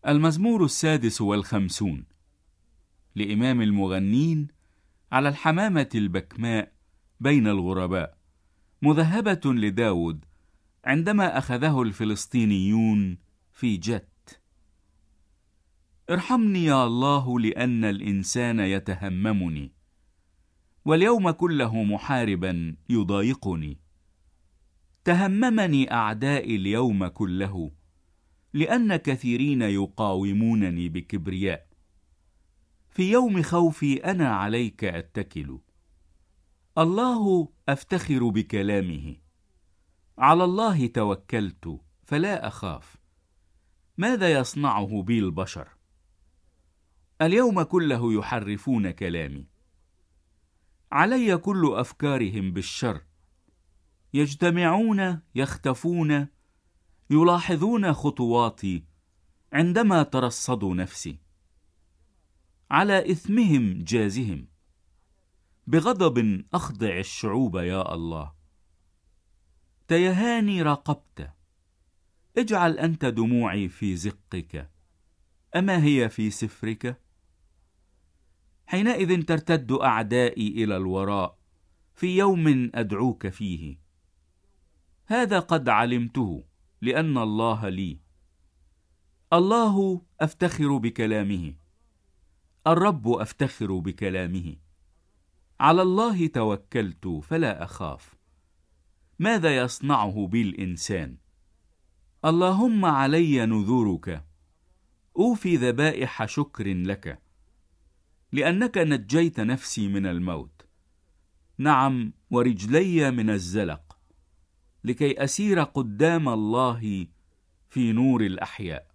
المزمور 56 لإمام المغنين على الحمامة البكماء بين الغرباء، مذهبة لداود عندما أخذه الفلسطينيون في جت. ارحمني يا الله لأن الإنسان يتهممني، واليوم كله محاربا يضايقني. تهممني أعدائي اليوم كله، لأن كثيرين يقاومونني بكبرياء. في يوم خوفي أنا عليك أتكل، الله أفتخر بكلامه. على الله توكلت فلا أخاف، ماذا يصنعه بي البشر؟ اليوم كله يحرفون كلامي، علي كل أفكارهم بالشر. يجتمعون يختفون، يلاحظون خطواتي عندما ترصدوا نفسي. على إثمهم جازهم، بغضب أخضع الشعوب يا الله. تيهاني راقبت، اجعل أنت دموعي في زقك، أما هي في سفرك؟ حينئذ ترتد أعدائي إلى الوراء، في يوم أدعوك فيه. هذا قد علمته، لأن الله لي. الله أفتخر بكلامه، الرب أفتخر بكلامه. على الله توكلت فلا أخاف، ماذا يصنعه بي الإنسان؟ اللهم علي نذورك، أوفي ذبائح شكر لك، لأنك نجيت نفسي من الموت، نعم ورجلي من الزلق، لكي أسير قدام الله في نور الأحياء.